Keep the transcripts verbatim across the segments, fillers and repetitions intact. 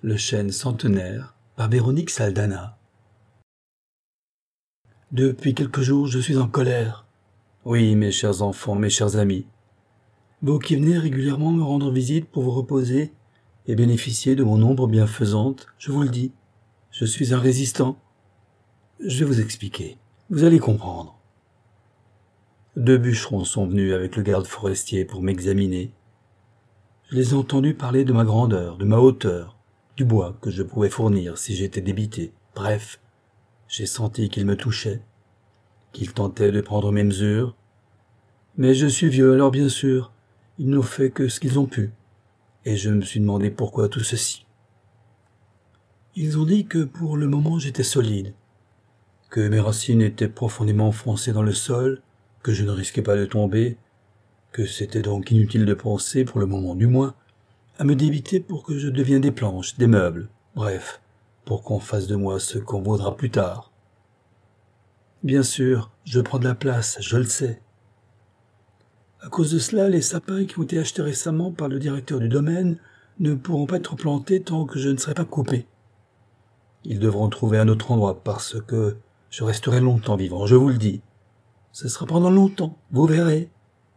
Le chêne centenaire par Véronique Saldana. Depuis quelques jours, je suis en colère. Oui, mes chers enfants, mes chers amis. Vous qui venez régulièrement me rendre visite pour vous reposer et bénéficier de mon ombre bienfaisante, je vous le dis, je suis un résistant. Je vais vous expliquer. Vous allez comprendre. Deux bûcherons sont venus avec le garde forestier pour m'examiner. Je les ai entendus parler de ma grandeur, de ma hauteur, du bois que je pouvais fournir si j'étais débité. Bref, j'ai senti qu'ils me touchaient, qu'ils tentaient de prendre mes mesures. Mais je suis vieux, alors bien sûr, ils n'ont fait que ce qu'ils ont pu, et je me suis demandé pourquoi tout ceci. Ils ont dit que pour le moment j'étais solide, que mes racines étaient profondément enfoncées dans le sol, que je ne risquais pas de tomber, que c'était donc inutile de penser, pour le moment du moins, à me débiter pour que je devienne des planches, des meubles, bref, pour qu'on fasse de moi ce qu'on voudra plus tard. Bien sûr, je prends de la place, je le sais. À cause de cela, les sapins qui ont été achetés récemment par le directeur du domaine ne pourront pas être plantés tant que je ne serai pas coupé. Ils devront trouver un autre endroit parce que je resterai longtemps vivant, je vous le dis. Ce sera pendant longtemps, vous verrez.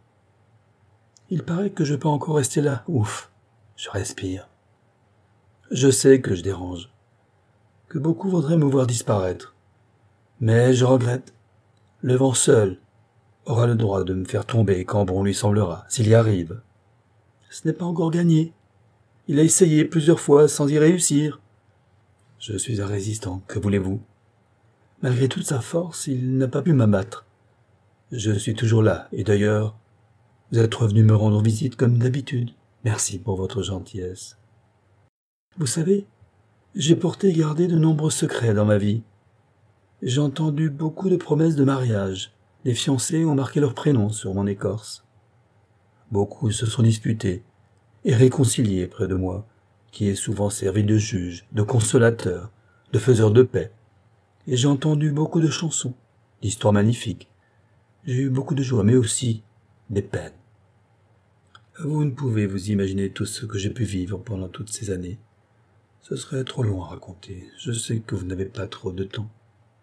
Il paraît que je peux encore rester là, ouf. Je respire. Je sais que je dérange, que beaucoup voudraient me voir disparaître. Mais je regrette. Le vent seul aura le droit de me faire tomber quand bon lui semblera, s'il y arrive. Ce n'est pas encore gagné. Il a essayé plusieurs fois sans y réussir. Je suis un résistant, que voulez-vous? Malgré toute sa force, il n'a pas pu m'abattre. Je suis toujours là, et d'ailleurs, vous êtes revenu me rendre visite comme d'habitude. Merci pour votre gentillesse. Vous savez, j'ai porté et gardé de nombreux secrets dans ma vie. J'ai entendu beaucoup de promesses de mariage. Les fiancés ont marqué leur prénom sur mon écorce. Beaucoup se sont disputés et réconciliés près de moi, qui ai souvent servi de juge, de consolateur, de faiseur de paix. Et j'ai entendu beaucoup de chansons, d'histoires magnifiques. J'ai eu beaucoup de joie, mais aussi des peines. Vous ne pouvez vous imaginer tout ce que j'ai pu vivre pendant toutes ces années. Ce serait trop long à raconter. Je sais que vous n'avez pas trop de temps.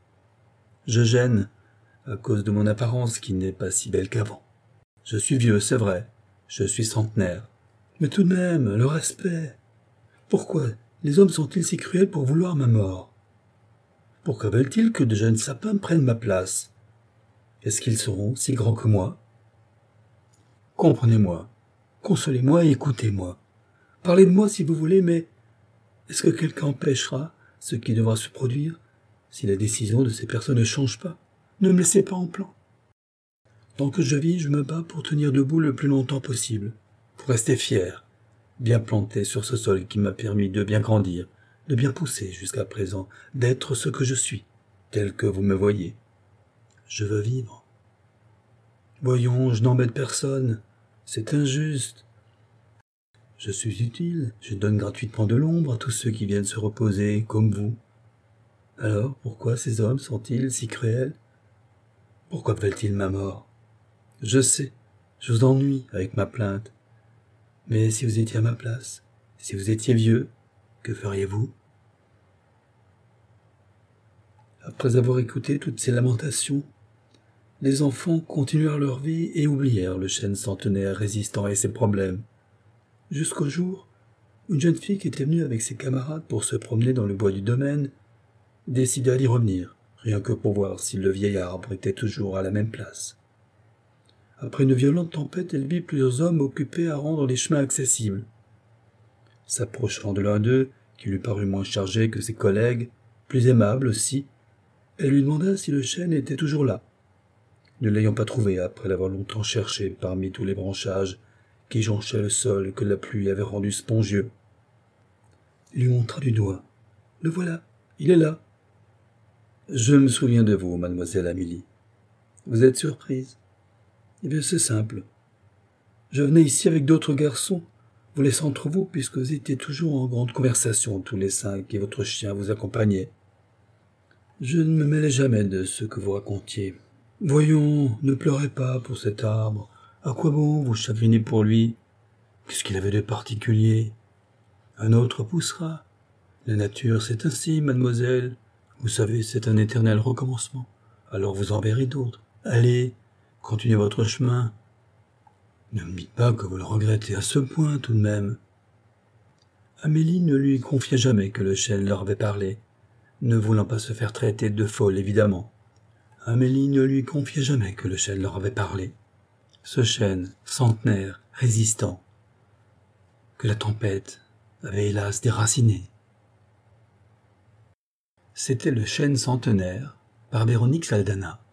Je gêne à cause de mon apparence qui n'est pas si belle qu'avant. Je suis vieux, c'est vrai. Je suis centenaire. Mais tout de même, le respect. Pourquoi les hommes sont-ils si cruels pour vouloir ma mort? Pourquoi veulent-ils que de jeunes sapins prennent ma place? Est-ce qu'ils seront si grands que moi? Comprenez-moi. Consolez-moi et écoutez-moi. Parlez de moi si vous voulez, mais est-ce que quelqu'un empêchera ce qui devra se produire si la décision de ces personnes ne change pas? Ne me laissez pas en plan. Tant que je vis, je me bats pour tenir debout le plus longtemps possible, pour rester fier, bien planté sur ce sol qui m'a permis de bien grandir, de bien pousser jusqu'à présent, d'être ce que je suis, tel que vous me voyez. Je veux vivre. Voyons, je n'embête personne. C'est injuste. Je suis utile, je donne gratuitement de l'ombre à tous ceux qui viennent se reposer, comme vous. Alors, pourquoi ces hommes sont-ils si cruels? Pourquoi veulent-ils ma mort? Je sais, je vous ennuie avec ma plainte. Mais si vous étiez à ma place, si vous étiez vieux, que feriez-vous? Après avoir écouté toutes ces lamentations, les enfants continuèrent leur vie et oublièrent le chêne centenaire résistant et ses problèmes. Jusqu'au jour, une jeune fille qui était venue avec ses camarades pour se promener dans le bois du domaine décida d'y revenir, rien que pour voir si le vieil arbre était toujours à la même place. Après une violente tempête, elle vit plusieurs hommes occupés à rendre les chemins accessibles. S'approchant de l'un d'eux, qui lui parut moins chargé que ses collègues, plus aimable aussi, elle lui demanda si le chêne était toujours là. Ne l'ayant pas trouvé après l'avoir longtemps cherché parmi tous les branchages qui jonchaient le sol et que la pluie avait rendu spongieux. Il lui montra du doigt. « Le voilà, il est là. »« Je me souviens de vous, mademoiselle Amélie. Vous êtes surprise? Eh bien, c'est simple. Je venais ici avec d'autres garçons, vous laissant entre vous puisque vous étiez toujours en grande conversation tous les cinq et votre chien vous accompagnait. Je ne me mêlais jamais de ce que vous racontiez. Voyons, ne pleurez pas pour cet arbre. À quoi bon vous chagriner pour lui? Qu'est-ce qu'il avait de particulier? Un autre poussera, La nature, c'est ainsi, mademoiselle. Vous savez, c'est un éternel recommencement. Alors vous en verrez d'autres. Allez, continuez votre chemin. Ne me dites pas que vous le regrettez à ce point, tout de même. Amélie ne lui confia jamais que le chêne leur avait parlé, ne voulant pas se faire traiter de folle, évidemment. Amélie ne lui confia jamais que le chêne leur avait parlé. Ce chêne, centenaire, résistant, que la tempête avait hélas déraciné. C'était Le chêne centenaire, par Véronique Saldana.